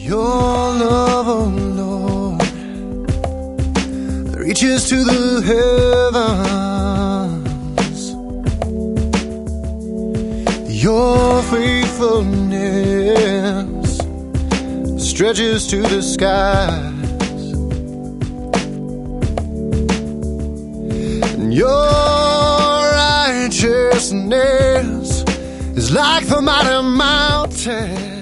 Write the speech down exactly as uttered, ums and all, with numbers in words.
Your love, oh Lord, reaches to the heavens. Your faithfulness stretches to the skies. And your righteousness is like the mighty mountain